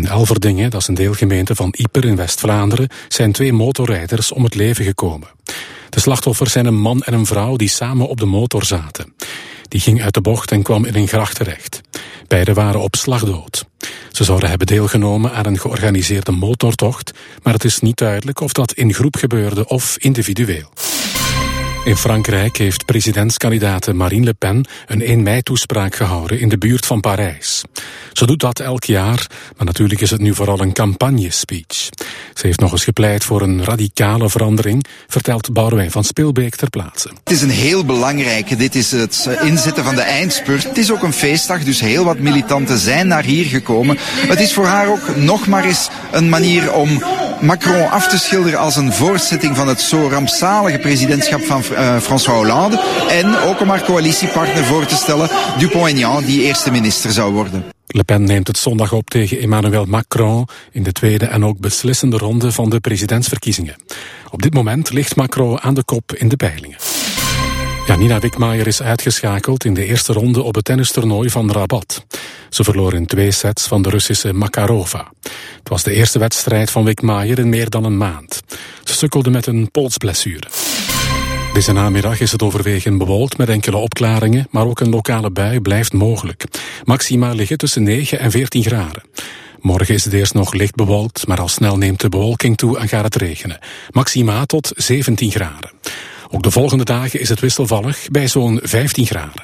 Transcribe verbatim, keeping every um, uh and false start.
In Elverdingen, dat is een deelgemeente van Ieper in West-Vlaanderen, zijn twee motorrijders om het leven gekomen. De slachtoffers zijn een man en een vrouw die samen op de motor zaten. Die ging uit de bocht en kwam in een gracht terecht. Beiden waren op slag dood. Ze zouden hebben deelgenomen aan een georganiseerde motortocht, maar het is niet duidelijk of dat in groep gebeurde of individueel. In Frankrijk heeft presidentskandidaat Marine Le Pen een één mei-toespraak gehouden in de buurt van Parijs. Ze doet dat elk jaar, maar natuurlijk is het nu vooral een campagnespeech. Ze heeft nog eens gepleit voor een radicale verandering, vertelt Boudewijn van Spilbeek ter plaatse. Het is een heel belangrijke, dit is het inzetten van de eindspurt. Het is ook een feestdag, dus heel wat militanten zijn naar hier gekomen. Het is voor haar ook nog maar eens een manier om Macron af te schilderen als een voortzetting van het zo rampzalige presidentschap van uh, François Hollande. En ook om haar coalitiepartner voor te stellen, Dupont-Aignan, die eerste minister zou worden. Le Pen neemt het zondag op tegen Emmanuel Macron in de tweede en ook beslissende ronde van de presidentsverkiezingen. Op dit moment ligt Macron aan de kop in de peilingen. Janina Wickmayer is uitgeschakeld in de eerste ronde op het tennistoernooi van Rabat. Ze verloor in twee sets van de Russische Makarova. Het was de eerste wedstrijd van Wickmayer in meer dan een maand. Ze sukkelde met een polsblessure. Deze namiddag is het overwegend bewolkt met enkele opklaringen, maar ook een lokale bui blijft mogelijk. Maxima liggen tussen negen en veertien graden. Morgen is het eerst nog licht bewolkt, maar al snel neemt de bewolking toe en gaat het regenen. Maxima tot zeventien graden. Ook de volgende dagen is het wisselvallig bij zo'n vijftien graden.